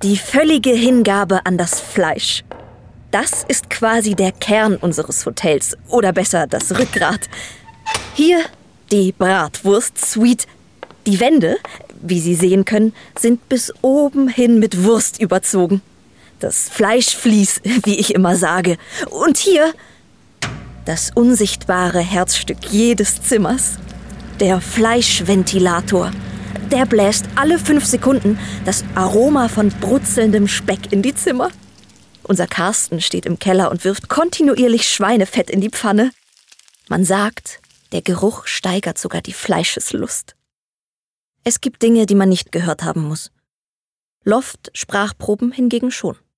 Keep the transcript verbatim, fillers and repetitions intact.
Die völlige Hingabe an das Fleisch. Das ist quasi der Kern unseres Hotels. Oder besser, das Rückgrat. Hier die Bratwurst Suite. Die Wände, wie Sie sehen können, sind bis oben hin mit Wurst überzogen. Das Fleischvlies, wie ich immer sage. Und hier das unsichtbare Herzstück jedes Zimmers. Der Fleischventilator. Der bläst alle fünf Sekunden das Aroma von brutzelndem Speck in die Zimmer. Unser Carsten steht im Keller und wirft kontinuierlich Schweinefett in die Pfanne. Man sagt, der Geruch steigert sogar die Fleischeslust. Es gibt Dinge, die man nicht gehört haben muss. Loft-Sprachproben hingegen schon.